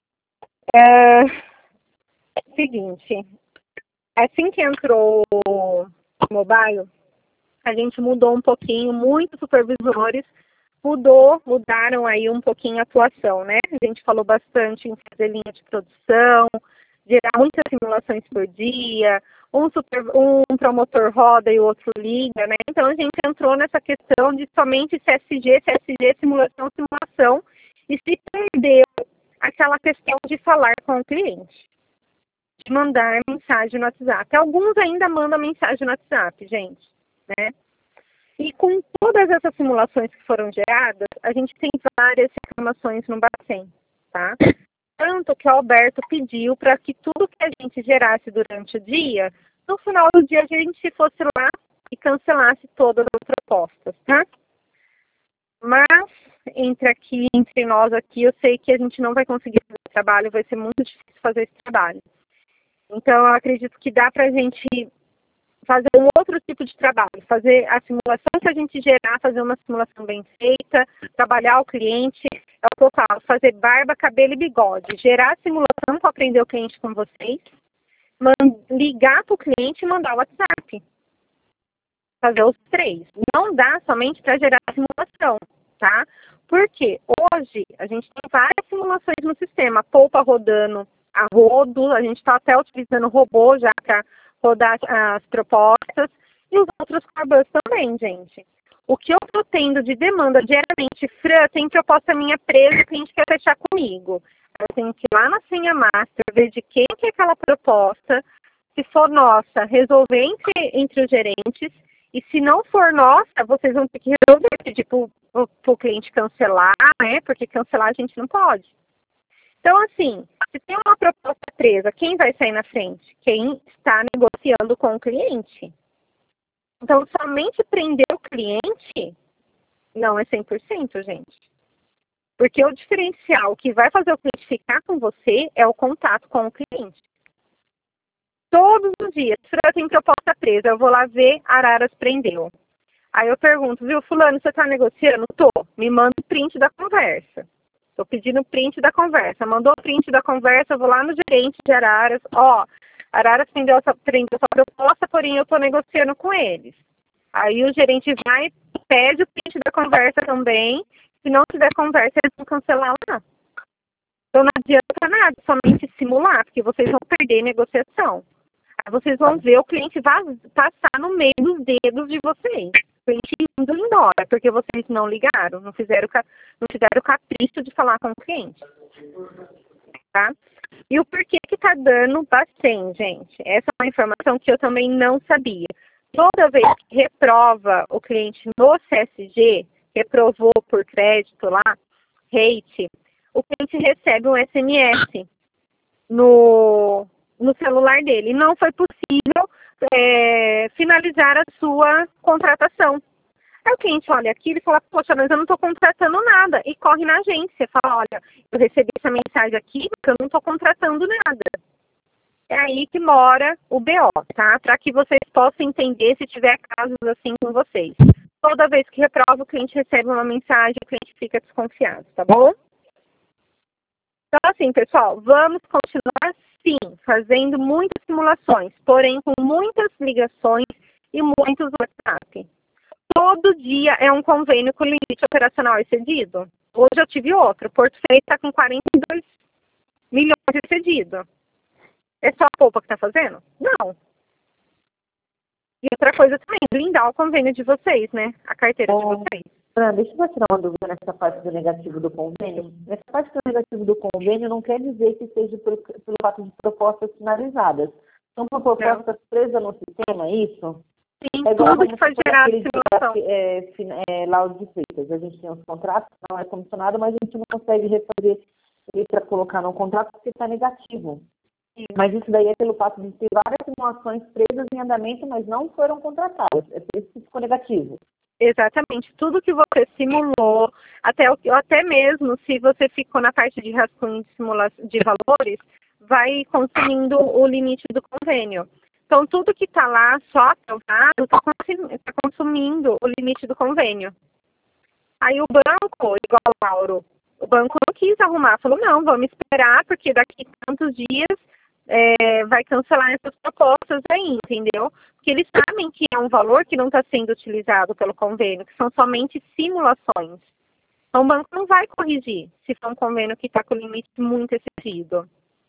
Seguinte. Assim que entrou o mobile, a gente mudou um pouquinho, muitos supervisores mudaram aí um pouquinho a atuação, né? A gente falou bastante em fazer linha de produção, gerar muitas simulações por dia, um promotor roda e o outro liga, né? Então a gente entrou nessa questão de somente CSG, simulação, e se perdeu aquela questão de falar com o cliente, de mandar mensagem no WhatsApp. Alguns ainda mandam mensagem no WhatsApp, gente, né? E com todas essas simulações que foram geradas, a gente tem várias reclamações no Bacen, tá? Tanto que o Alberto pediu para que tudo que a gente gerasse durante o dia, no final do dia a gente fosse lá e cancelasse todas as propostas, tá? Mas, entre nós aqui, eu sei que a gente não vai conseguir fazer esse trabalho, vai ser muito difícil fazer esse trabalho. Então, eu acredito que dá para a gente fazer um outro tipo de trabalho, fazer a simulação que a gente gerar, fazer uma simulação bem feita, trabalhar o cliente, é o que eu falo, fazer barba, cabelo e bigode, gerar a simulação para aprender o cliente com vocês, ligar para o cliente e mandar o WhatsApp. Fazer os 3. Não dá somente para gerar a simulação, tá? Porque hoje a gente tem várias simulações no sistema, polpa rodando a rodo, a gente está até utilizando robô já para rodar as propostas, e os outros carbãs também, gente. O que eu estou tendo de demanda diariamente, Fran, tem proposta minha presa, o cliente quer fechar comigo. Eu tenho que ir lá na senha master, ver de quem que é aquela proposta, se for nossa, resolver entre os gerentes, e se não for nossa, vocês vão ter que resolver, pedir para o cliente cancelar, né? Porque cancelar a gente não pode. Então, assim, se tem uma proposta presa, quem vai sair na frente? Quem está negociando com o cliente. Então, somente prender o cliente não é 100%, gente. Porque o diferencial que vai fazer o cliente ficar com você é o contato com o cliente. Todos os dias, Fran, tem proposta presa, eu vou lá ver, Araras prendeu. Aí eu pergunto, viu, fulano, você está negociando? Tô. Me manda o print da conversa. Estou pedindo print da conversa. Mandou o print da conversa, eu vou lá no gerente de Araras. Ó, Araras prendeu essa proposta, porém eu estou negociando com eles. Aí o gerente vai, pede o print da conversa também. Se não tiver conversa, eles vão cancelar lá. Então não adianta nada, somente simular, porque vocês vão perder negociação. Aí vocês vão ver o cliente vai passar no meio dos dedos de vocês. O cliente indo embora, porque vocês não ligaram, não fizeram o capricho de falar com o cliente. Tá? E o porquê que está dando Bacen, gente? Essa é uma informação que eu também não sabia. Toda vez que reprova o cliente no CSG, reprovou por crédito lá, rate, o cliente recebe um SMS no celular dele. Não foi possível finalizar a sua contratação. Aí o cliente olha aqui e fala, poxa, mas eu não estou contratando nada. E corre na agência, fala, olha, eu recebi essa mensagem aqui porque eu não estou contratando nada. É aí que mora o BO, tá? Para que vocês possam entender se tiver casos assim com vocês. Toda vez que reprova, o cliente recebe uma mensagem, o cliente fica desconfiado, tá bom? Então, assim, pessoal, vamos continuar, sim, fazendo muitas simulações, porém com muitas ligações e muitos WhatsApp. Todo dia é um convênio com limite operacional excedido. Hoje eu tive outro. Porto Ferreira está com 42 milhões excedido. É só a polpa que está fazendo? Não. E outra coisa também, blindar o convênio de vocês, né? A carteira de vocês. Fran, deixa eu tirar uma dúvida nessa parte do negativo do convênio. Nessa parte do negativo do convênio não quer dizer que seja pelo fato de propostas finalizadas. São propostas presas no sistema, é isso? Sim, tudo que foi gerado em simulação. Laudo de feitas. A gente tem os contratos, não é comissionado, mas a gente não consegue refazer ele para colocar no contrato porque está negativo. Sim. Mas isso daí é pelo fato de ter várias simulações presas em andamento, mas não foram contratadas. É por isso que ficou negativo. Exatamente. Tudo que você simulou, até mesmo se você ficou na parte de rascunho de valores, vai consumindo o limite do convênio. Então, tudo que está lá só aprovado está consumindo o limite do convênio. Aí o banco, igual o Lauro, o banco não quis arrumar, falou, não, vamos esperar, porque daqui a tantos dias vai cancelar essas propostas aí, entendeu? Porque eles sabem que é um valor que não está sendo utilizado pelo convênio, que são somente simulações. Então o banco não vai corrigir se for um convênio que está com o limite muito excessivo.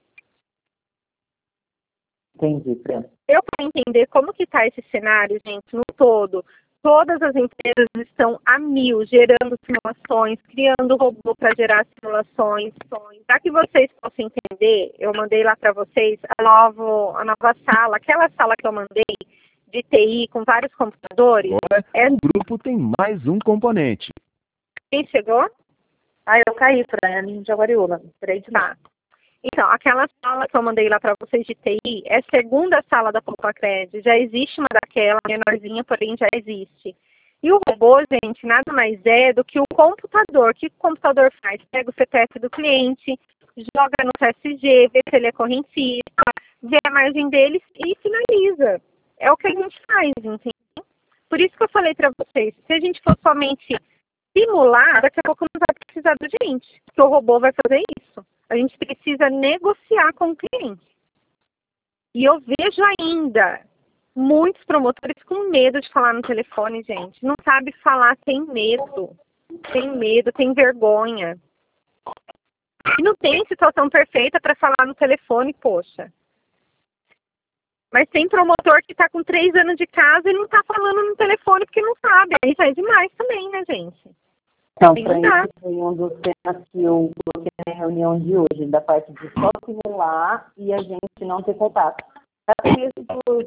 Entendi, Fran. Eu, para entender como que está esse cenário, gente, no todo, todas as empresas estão a mil, gerando simulações, criando robô para gerar simulações. Para que vocês possam entender, eu mandei lá para vocês a nova sala, aquela sala que eu mandei de TI com vários computadores. Agora, o grupo tem mais um componente. Quem chegou? Eu caí, Fran, é de Jaguariúna. Peraí de lá. Então, aquela sala que eu mandei lá para vocês de TI é a segunda sala da Poupacred. Já existe uma daquela, menorzinha, porém já existe. E o robô, gente, nada mais é do que o computador. O que o computador faz? Pega o CPF do cliente, joga no CSG, vê se ele é correntista, vê a margem deles e finaliza. É o que a gente faz, entendeu? Por isso que eu falei para vocês, se a gente for somente simular, daqui a pouco não vai precisar da gente, porque o robô vai fazer isso. A gente precisa negociar com o cliente. E eu vejo ainda muitos promotores com medo de falar no telefone, gente. Não sabe falar, tem medo. Tem medo, tem vergonha. E não tem situação perfeita para falar no telefone, poxa. Mas tem promotor que está com 3 anos de casa e não está falando no telefone porque não sabe. Aí já é demais também, né, gente? Então, foi um dos temas que eu coloquei na reunião de hoje, da parte de só simular e a gente não ter contato. Até mesmo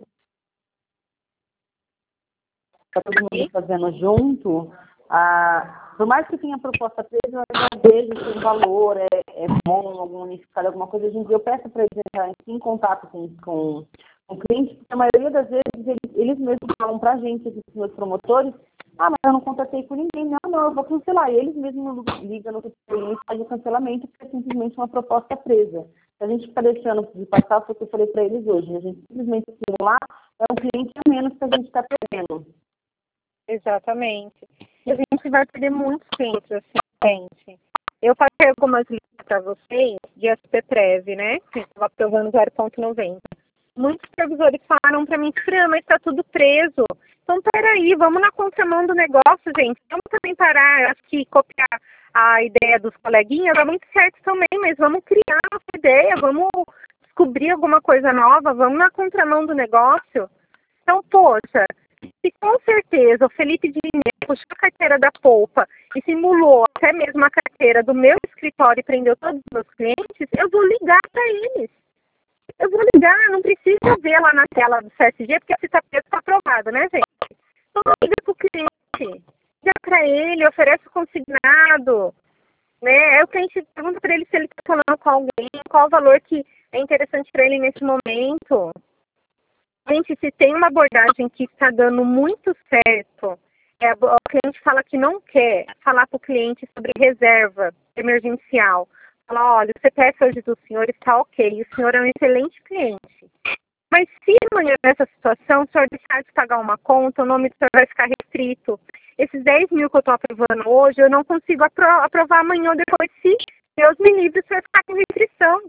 para todo mundo fazendo junto, por mais que tenha proposta presa, eu não vejo que o valor é bom, algum unificado, alguma coisa. Eu peço para eles entrarem em contato com o cliente, porque a maioria das vezes eles mesmos falam para a gente, esses meus promotores, mas eu não contatei com ninguém, não, eu vou cancelar. E eles mesmos ligam no cliente e fazem o cancelamento, porque é simplesmente uma proposta presa. Se a gente ficar deixando de passar, foi o que eu falei para eles hoje, a gente simplesmente simular, é um cliente a menos que a gente está perdendo. Exatamente. E a gente vai perder muitos clientes, assim, gente. Eu passei algumas listas para vocês de SPPrev, né? Que estava aprovando 0,90. Muitos supervisores falaram para mim, Fran, mas está tudo preso. Então, peraí, vamos na contramão do negócio, gente. Vamos também parar, acho que copiar a ideia dos coleguinhas é muito certo também, mas vamos criar nossa ideia, vamos descobrir alguma coisa nova, vamos na contramão do negócio. Então, poxa, se com certeza o Felipe Dinheiro puxou a carteira da Poupa e simulou até mesmo a carteira do meu escritório e prendeu todos os meus clientes, eu vou ligar para eles. Eu vou ligar, não precisa ver lá na tela do CSG, porque se está preso, está aprovado, né, gente? Então, liga para o cliente, liga para ele, oferece o consignado, né? Aí o cliente pergunta para ele se ele está falando com alguém, qual o valor que é interessante para ele nesse momento. Gente, se tem uma abordagem que está dando muito certo, o cliente fala que não quer falar para o cliente sobre reserva emergencial. Fala, olha, o CPF hoje do senhor está ok, o senhor é um excelente cliente. Mas se amanhã nessa situação o senhor deixar de pagar uma conta, o nome do senhor vai ficar restrito. Esses 10 mil que eu estou aprovando hoje, eu não consigo aprovar amanhã ou depois, se Deus me livre, o senhor ficar com restrição.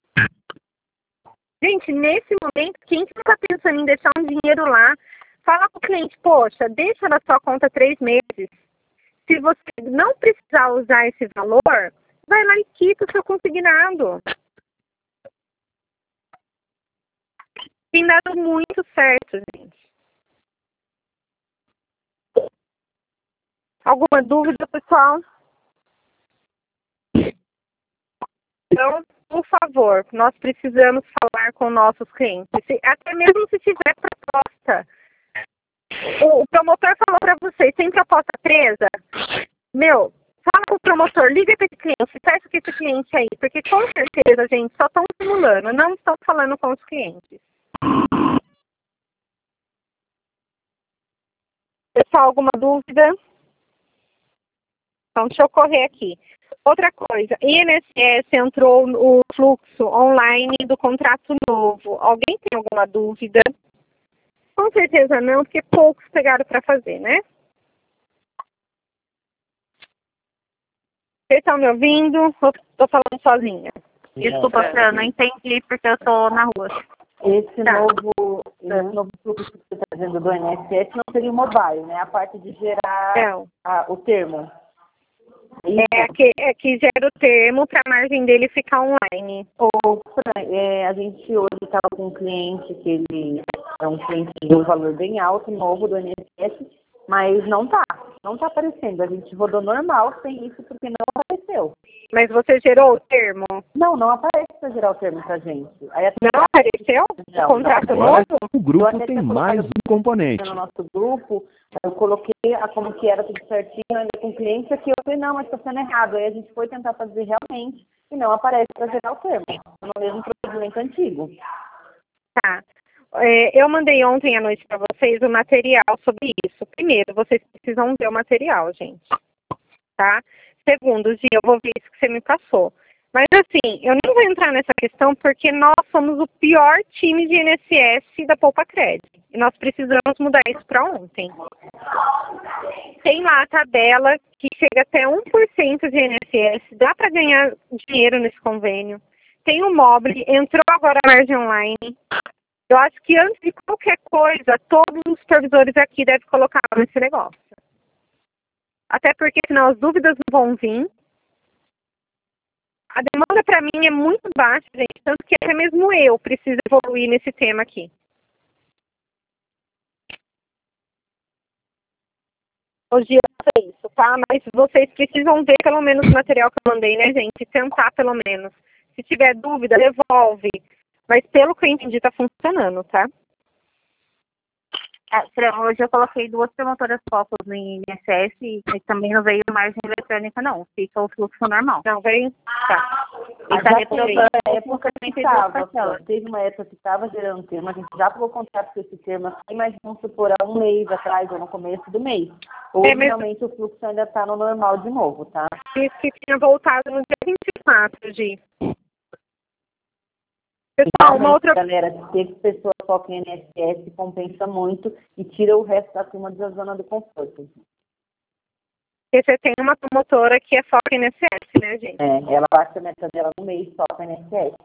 Gente, nesse momento, quem não está pensando em deixar um dinheiro lá, fala para o cliente, poxa, deixa na sua conta 3 meses. Se você não precisar usar esse valor, vai lá e quita o seu consignado. Tem dado muito certo, gente. Alguma dúvida, pessoal? Então, por favor, nós precisamos falar com nossos clientes. Até mesmo se tiver proposta. O promotor falou para vocês, tem proposta presa? Fala com o promotor, liga para esse cliente, peça que esse cliente aí, porque com certeza, gente, só estão simulando, não estão falando com os clientes. Pessoal, alguma dúvida? Então, deixa eu correr aqui. Outra coisa, INSS entrou no fluxo online do contrato novo. Alguém tem alguma dúvida? Com certeza não, porque poucos pegaram para fazer, né? Vocês estão me ouvindo? Ou estou falando sozinha? Desculpa, Fran, não entendi porque eu estou na rua. Esse novo fluxo que você está dizendo do INSS não seria o mobile, né? A parte de gerar o termo. É que gera o termo para a margem dele ficar online. A gente hoje estava com um cliente que ele é um cliente de um valor bem alto, novo do INSS, mas não está aparecendo. A gente rodou normal sem isso porque não apareceu. Mas você gerou o termo? Não aparece para gerar o termo para a gente. Não apareceu? O contrato novo? O grupo tem mais um componente. No nosso grupo, eu coloquei como que era tudo certinho, ainda com o cliente aqui, eu falei, não, mas está sendo errado. Aí a gente foi tentar fazer realmente e não aparece para gerar o termo. No mesmo procedimento antigo. Tá. Eu mandei ontem à noite para vocês o material sobre isso. Primeiro, vocês precisam ver o material, gente. Tá? Segundo, Gia, eu vou ver isso que você me passou. Mas assim, eu não vou entrar nessa questão porque nós somos o pior time de INSS da Poupa Crédito. E nós precisamos mudar isso para ontem. Tem lá a tabela que chega até 1% de INSS. Dá para ganhar dinheiro nesse convênio. Tem o Mobile, entrou agora a margem online. Eu acho que antes de qualquer coisa, todos os supervisores aqui devem colocar nesse negócio. Até porque senão as dúvidas não vão vir. A demanda para mim é muito baixa, gente, tanto que até mesmo eu preciso evoluir nesse tema aqui. Hoje eu sei isso, tá? Mas vocês precisam ver pelo menos o material que eu mandei, né, gente? Tentar pelo menos. Se tiver dúvida, devolve. Mas pelo que eu entendi, tá funcionando, tá? Hoje eu coloquei 2 promotoras focos no INSS e também não veio margem eletrônica, não. Fica o fluxo normal. Não veio? Tá. E está reprovando. Teve uma época que estava gerando termo, a gente já pegou contato com esse termo aqui, mas vamos supor, há um mês atrás ou no começo do mês. Hoje, realmente, o fluxo ainda está no normal de novo, tá? Isso que tinha voltado no dia 24, Gi. Pessoal, uma outra... Galera, ter pessoas focam em INSS compensa muito e tira o resto da turma da zona do conforto. Porque você tem uma promotora que é foca em INSS, né, gente? Ela baixa a meta dela no mês só com INSS.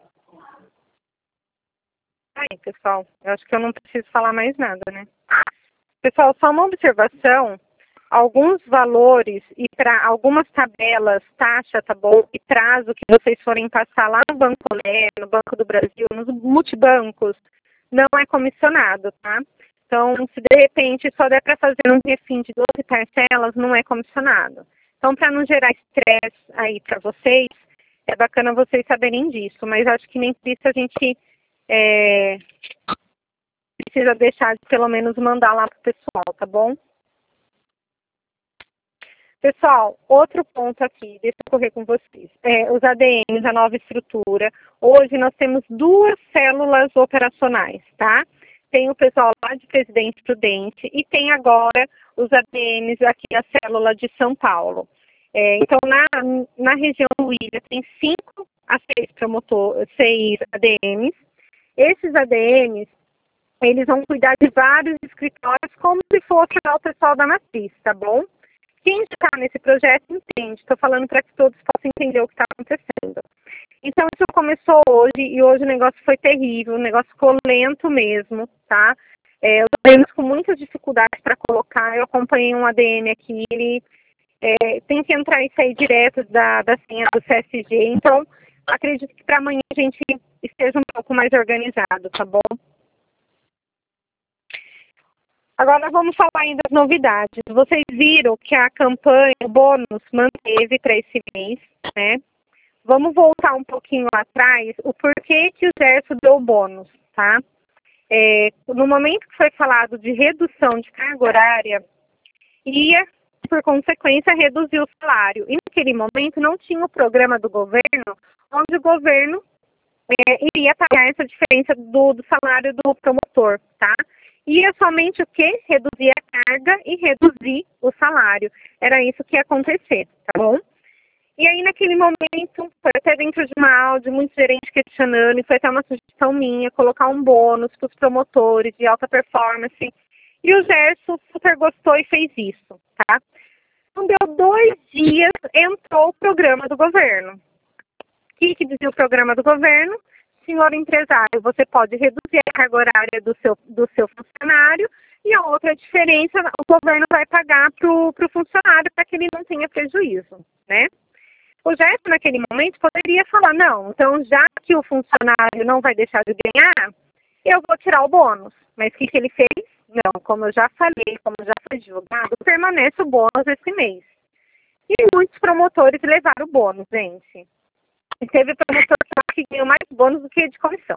Aí, pessoal, eu acho que eu não preciso falar mais nada, né? Pessoal, só uma observação. Alguns valores e para algumas tabelas, taxa, tá bom? E prazo que vocês forem passar lá no Banco Né, no Banco do Brasil, nos multibancos, não é comissionado, tá? Então, se de repente só der para fazer um refim de 12 parcelas, não é comissionado. Então, para não gerar estresse aí para vocês, é bacana vocês saberem disso. Mas acho que nem por isso a gente precisa deixar de pelo menos mandar lá pro pessoal, tá bom? Pessoal, outro ponto aqui, deixa eu correr com vocês. Os ADMs, a nova estrutura. Hoje nós temos 2 células operacionais, tá? Tem o pessoal lá de Presidente Prudente e tem agora os ADMs aqui, a célula de São Paulo. Então, na região do Ilha tem 5 a 6 ADMs. Esses ADMs, eles vão cuidar de vários escritórios como se fosse o pessoal da matriz, tá bom? Quem está nesse projeto entende. Estou falando para que todos possam entender o que está acontecendo. Então, isso começou hoje e hoje o negócio foi terrível, o negócio ficou lento mesmo, tá? Os ADMs com muitas dificuldades para colocar. Eu acompanhei um ADM aqui, ele tem que entrar e sair direto da senha do CSG. Então, acredito que para amanhã a gente esteja um pouco mais organizado, tá bom? Agora vamos falar ainda das novidades. Vocês viram que a campanha, o bônus, manteve para esse mês, né? Vamos voltar um pouquinho lá atrás, o porquê que o Gerson deu o bônus, tá? No momento que foi falado de redução de carga horária, ia, por consequência, reduzir o salário. E naquele momento não tinha o programa do governo, onde o governo iria pagar essa diferença do salário do promotor, tá? ia somente o quê? Reduzir a carga e reduzir o salário. Era isso que ia acontecer, tá bom? E aí, naquele momento, foi até dentro de uma áudio, muito gerente questionando, e foi até uma sugestão minha, colocar um bônus para os promotores de alta performance. E o Gerson super gostou e fez isso, tá? Então, deu 2 dias, entrou o programa do governo. O que dizia o programa do governo? Senhor empresário, você pode reduzir a carga horária do seu funcionário, e a outra diferença o governo vai pagar para o funcionário para que ele não tenha prejuízo, né? O Gerson, naquele momento, poderia falar, não, então já que o funcionário não vai deixar de ganhar, eu vou tirar o bônus. Mas o que ele fez? Não, como eu já falei, como já foi divulgado, permanece o bônus esse mês. E muitos promotores levaram o bônus, gente. E teve promotor que ganhou mais bônus do que de comissão.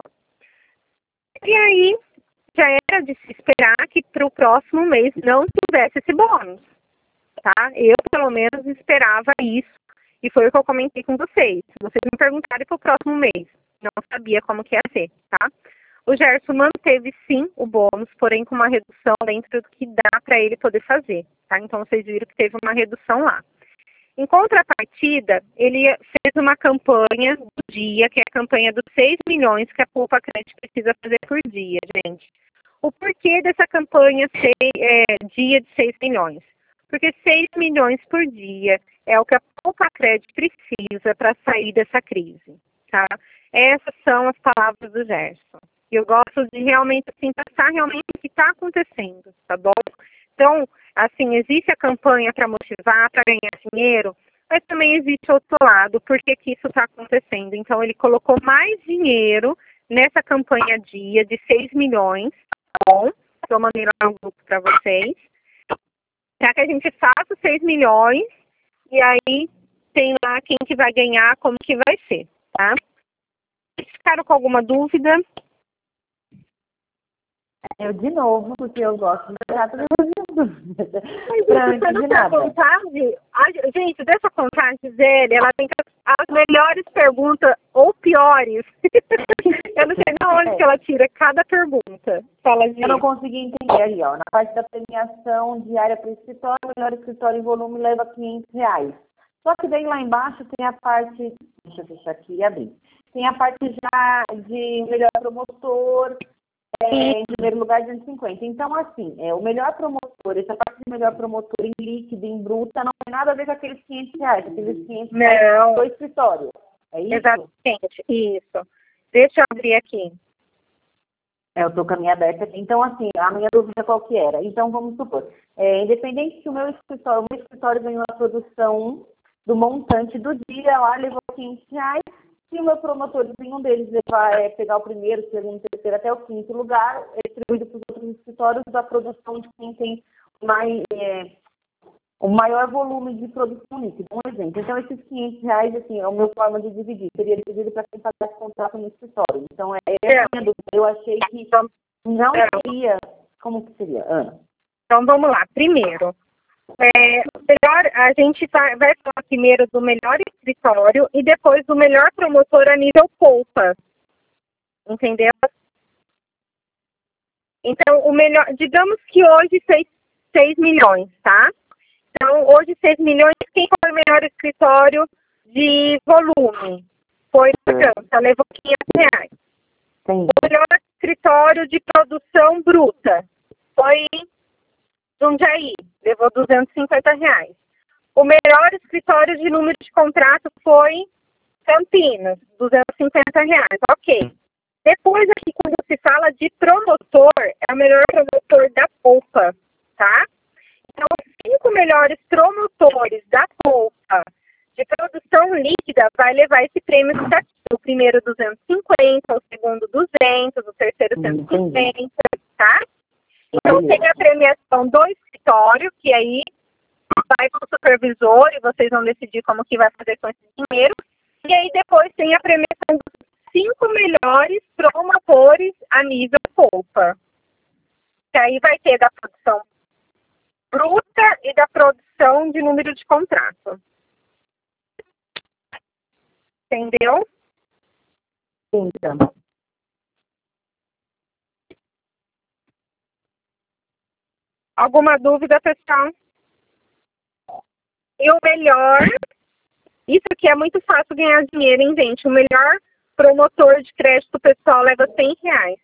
E aí, já era de se esperar que para o próximo mês não tivesse esse bônus, tá? Eu, pelo menos, esperava isso. E foi o que eu comentei com vocês. Vocês me perguntaram para o próximo mês. Não sabia como que ia ser, tá? O Gerson manteve, sim, o bônus, porém com uma redução dentro do que dá para ele poder fazer, tá? Então, vocês viram que teve uma redução lá. Em contrapartida, ele fez uma campanha do dia, que é a campanha dos 6 milhões que a Poupa Crédito precisa fazer por dia, gente. O porquê dessa campanha ser dia de 6 milhões? Porque 6 milhões por dia é o que a Poupa Crédito precisa para sair dessa crise, tá? Essas são as palavras do Gerson. Eu gosto de realmente, assim, passar realmente o que está acontecendo, tá bom? Então, assim, existe a campanha para motivar, para ganhar dinheiro, mas também existe outro lado, por que isso está acontecendo. Então, ele colocou mais dinheiro nessa campanha dia de 6 milhões, tá bom? Estou mandando lá no grupo para vocês, para que a gente faça 6 milhões e aí tem lá quem que vai ganhar, como que vai ser, tá? Ficaram com alguma dúvida? Eu de novo, porque eu gosto de tratar das minhas dúvidas. Mas dessa contagem, gente, dessa contagem, Gisele, ela tem as melhores perguntas ou piores. Eu não sei de onde que ela tira cada pergunta. Fala, eu não consegui entender aí, ó. Na parte da premiação diária para o escritório, o melhor escritório em volume leva R$500. Só que daí lá embaixo tem a parte, deixa eu fechar aqui e abrir. Tem a parte já de melhor promotor, em primeiro lugar, 250. Então, assim, o melhor promotor, essa parte do melhor promotor em líquido, em bruta, não tem nada a ver com aqueles R$500. Aqueles R$500 do escritório. É isso? Exatamente, isso. Deixa eu abrir aqui. Eu estou com a minha aberta aqui. Então, assim, a minha dúvida qual que era? Então, vamos supor, independente se o meu escritório ganhou a produção do montante do dia, lá levou R$500, se o meu promotor, nenhum deles pegar o primeiro, segundo, terceiro até o 5º lugar, é distribuído para os outros escritórios da produção de quem tem o maior volume de produção líquida. Um exemplo. Então, esses R$500, assim, é a minha forma de dividir. Seria dividido para quem faz contrato no escritório. Então, essa a minha dúvida. Eu achei que não seria... Como que seria, Ana? Então, vamos lá. Primeiro, a gente vai falar primeiro do melhor escritório e depois do melhor promotor a nível Poupa. Entendeu? Então, o melhor, digamos que hoje fez 6 milhões, tá? Então, hoje 6 milhões, quem foi o melhor escritório de volume? Foi a França, levou R$500. Sim. O melhor escritório de produção bruta foi Jundiaí, levou R$250. O melhor escritório de número de contrato foi Campinas, R$250. Ok. Depois aqui, quando se fala de promotor, é o melhor promotor da Poupa, tá? Então, os 5 melhores promotores da Poupa de produção líquida vai levar esse prêmio equitativo. O primeiro 250, o segundo 200, o terceiro 150, tá? Então, tem a premiação do escritório, que aí vai para o supervisor e vocês vão decidir como que vai fazer com esse dinheiro. E aí, depois tem a premiação dos 5 melhores promotores a nível Poupa. Que aí vai ter da produção bruta e da produção de número de contrato. Entendeu? Então. Alguma dúvida, pessoal? E o melhor, isso aqui é muito fácil ganhar dinheiro, hein, gente? O melhor promotor de crédito pessoal leva R$100.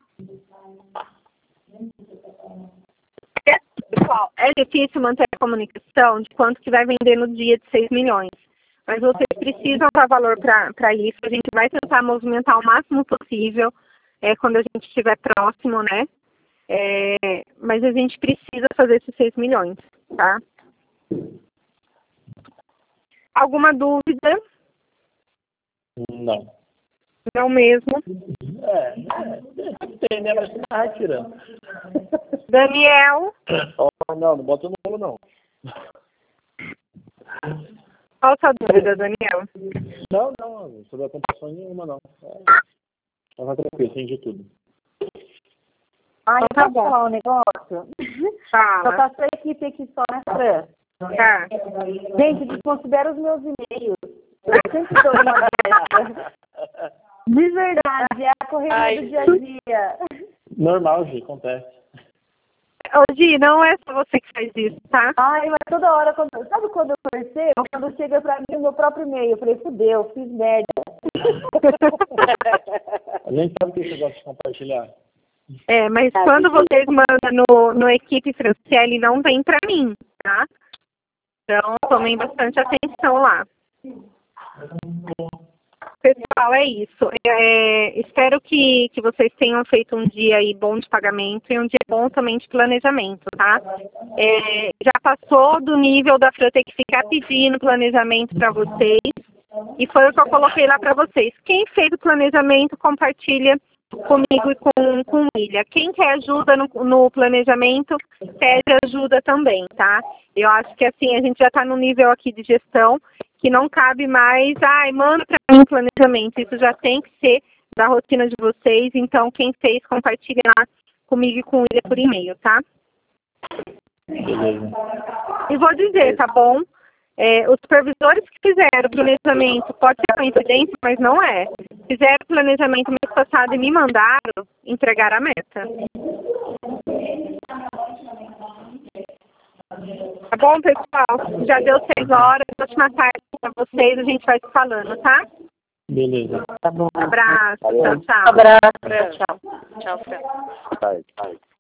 Pessoal, é difícil manter a comunicação de quanto que vai vender no dia de 6 milhões. Mas vocês precisam dar valor para isso. A gente vai tentar movimentar o máximo possível quando a gente estiver próximo, né? Mas a gente precisa fazer esses 6 milhões, tá? Alguma dúvida? Não. Não mesmo. Tem, né? Mas você tá retirando. Daniel? Não bota no bolo, não. Qual a sua dúvida, Daniel? Não, sobre a pontuação nenhuma, não. Tava tranquilo, entendi tudo. Ah, tá posso bom. falar um negócio? Fala. Só tá sua equipe aqui só, né, Fran? Tá. Gente, desconsidera os meus e-mails. Eu sempre dou uma dessa. De verdade, é a correria do dia a dia. Normal, Gi, acontece. Ô, Gi, não é só você que faz isso, tá? Ai, mas toda hora, sabe quando eu percebo? Quando chega pra mim o meu próprio e-mail, eu falei, fudeu, fiz merda. A gente sabe que você gosta de compartilhar. Mas quando vocês mandam no Equipe Franciele, não vem pra mim, tá? Então, tomem bastante atenção lá. Pessoal, é isso. Espero que vocês tenham feito um dia aí bom de pagamento e um dia bom também de planejamento, tá? Já passou do nível da Fran ter que ficar pedindo planejamento para vocês e foi o que eu coloquei lá para vocês. Quem fez o planejamento, compartilha comigo e com William. Quem quer ajuda no planejamento, pede ajuda também, tá? Eu acho que assim, a gente já está no nível aqui de gestão que não cabe mais, manda para mim o planejamento. Isso já tem que ser da rotina de vocês. Então, quem fez, compartilha lá comigo e com o William por e-mail, tá? Beleza. E vou dizer, tá bom? Os supervisores que fizeram o planejamento, pode ser coincidência, mas não é. Fizeram o planejamento mês passado e me mandaram entregar a meta. Tá bom, pessoal? Já deu 6 horas. Ótima tarde para vocês. A gente vai se falando, tá? Beleza. Tá bom. Abraço. Tchau, tchau. Abraço. Tchau. Tchau, Fran. Tá.